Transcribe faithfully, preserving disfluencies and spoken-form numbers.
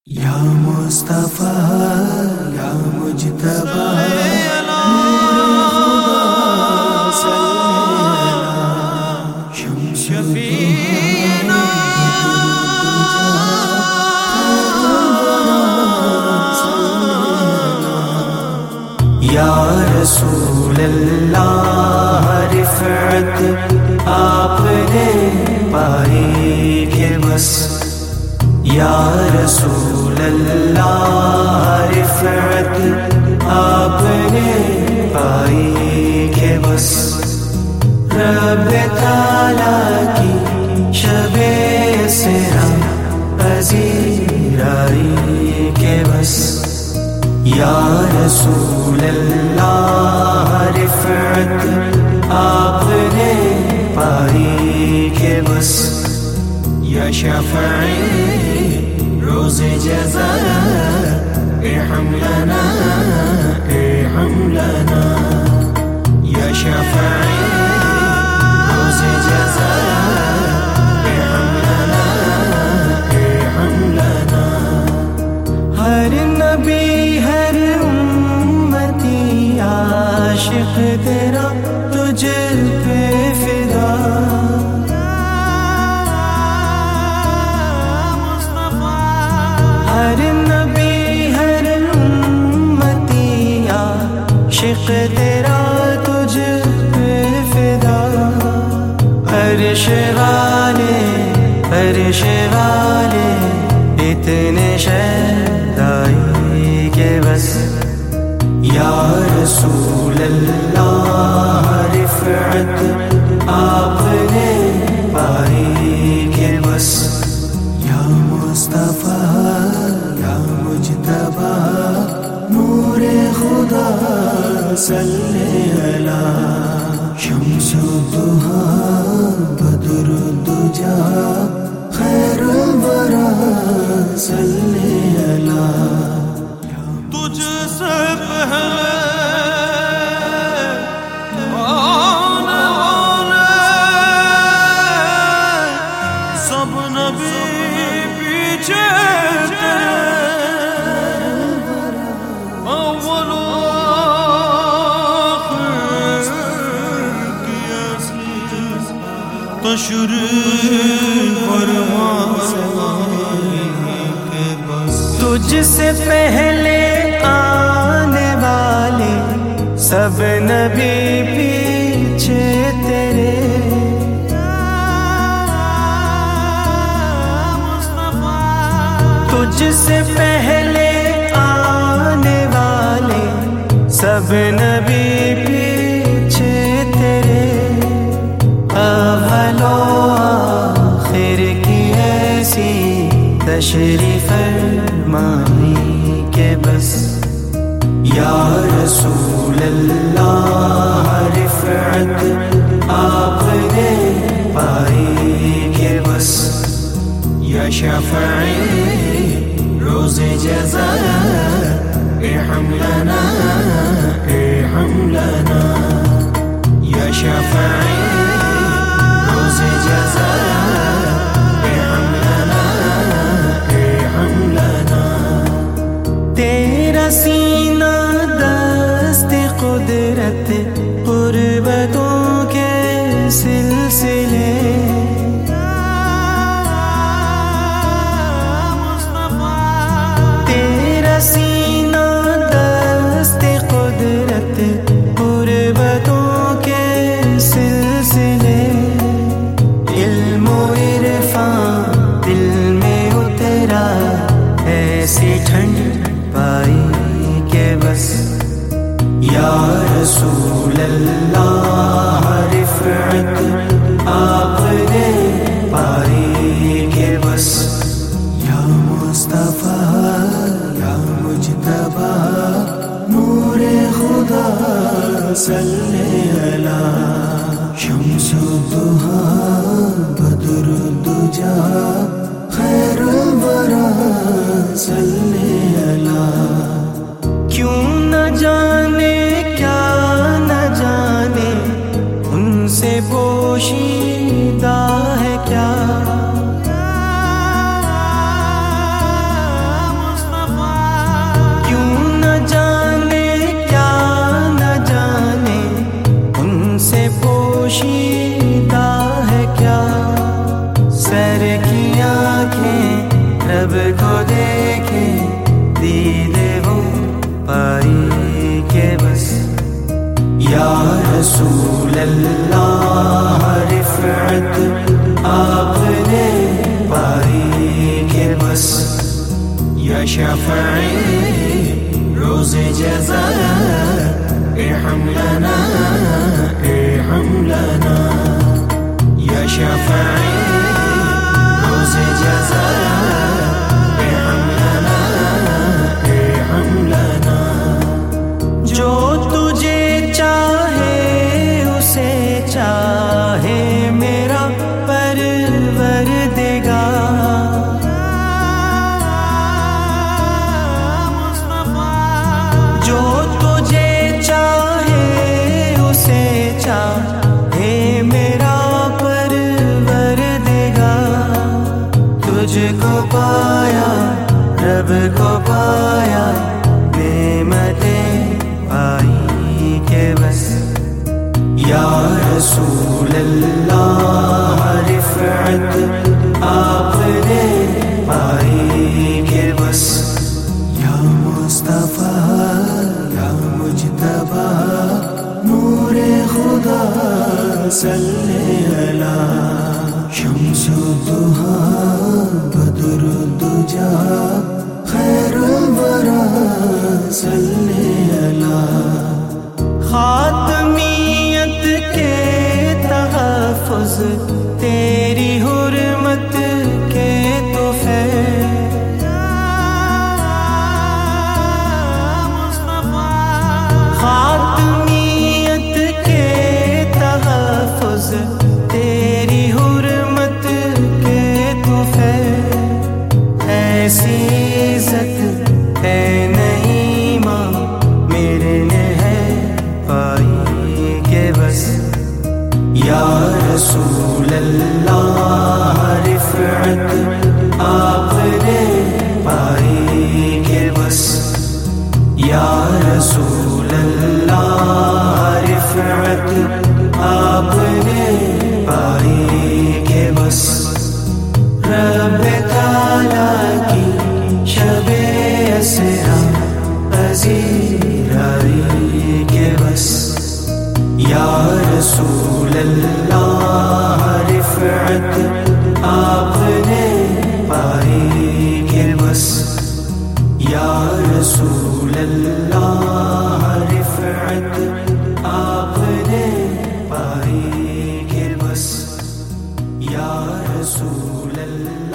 یا مصطفیٰ یا مجتبی نور خدا صلی اللہ شمس شفیعنا یا رسول اللہ رفعت آپ نے پائی کہ بس یا رسول اللہ رفعت آپ نے پائی کہ بس رب تعالیٰ کی شب اسرا پذیر آئی کہ بس یا رسول اللہ رفعت آپ نے پائی کہ بس یا شفیع روز جزاء ارحم لنا ارحم لنا یا شفیع روز جزاء ارحم لنا ارحم لنا ہر نبی ہر امتی عاشق تیرا تجھ پہ فدا ہر نبی ہر امتی عاشق تیرا تجھ پہ فدا عرش والے عرش والے اتنے شہدائی کہ بس یا رسول اللہ رفعت آپ نے پائی کہ بس یا مصطفیٰ یا مجتبی نور خدا صلی اللہ شمس الضحیٰ بدر الدجا خیر الورا صلی اللہ تجھ سے پہلے آنے والے سب نبی پیچھے تیرے اول و آخر کی ایسی تشریف فرما کہ بس تجھ سے پہلے آنے والے سب نبی پیچھے تیرے تجھ سے پہلے آنے والے سب نبی پیچھے تیرے اول و آخر کی ایسی تشریف فرمائی کہ بس یا رسول اللہ رفعت آپ نے پائی کہ بس یا شفیع روز جزاء ارحم لنا ارحم لنا یا شفیع روز جزاء ارحم لنا ارحم لنا تیرا سینہ دست قدرت قربتوں کے سلسلے تیرا سینہ دست قدرت قربتوں کے سلسلے علم و عرفان دل میں اترا ایسی ٹھنڈ پائی کہ بس یا رسول اللہ رفعت آپ نے پائی کہ بس یا مصطفیٰ یا مجتبی نور خدا صلی اللہ شمس الضحیٰ بدر الدجا خیر الورا صلی اللہ کیوں نہ جانے کیا نہ جانے ان سے پوشیدہ ہے کیا دیکھے دیدے وہ پائی کہ بس یا رسول اللہ رفعت آپ نے پائی کہ بس یا شفیع روز جزا ارحم لنا ارحم لنا یا شفیع روز جزا ارحم لنا ارحم لنا جو تجھے چاہے اسے چاہے میرا پروردگار جو تجھے چاہے اسے چاہے میرا پروردگار تجھ کو پایا رب کو پایا نعمتیں پائی کہ بس یا رسول اللہ رفعت آپ نے پائی کہ بس یا مصطفیٰ یا مجتبی نور خدا صلی اللہ شمس الضحیٰ بدر الدجا خیر الورا صلی اللہ خاتمیت کے تحفظ تیری حرمت کے تحفے خاتمیت کے تحفظ تیری حرمت کے تحفے ایسی عزت ہے نہیں ماں میرے نے ہے پائی کہ بس یا رسول اللہ رفعت آپ نے پائی کہ بس یا رسول اللہ رفعت آپ نے پائی کہ بس رب تعالیٰ کی شب اسرا پذیرائی کہ بس یا رسول اللہ رفعت آپ نے پائی کہ بس یا رسول اللہ رفعت آپ نے پائی کہ بس یا رسول اللہ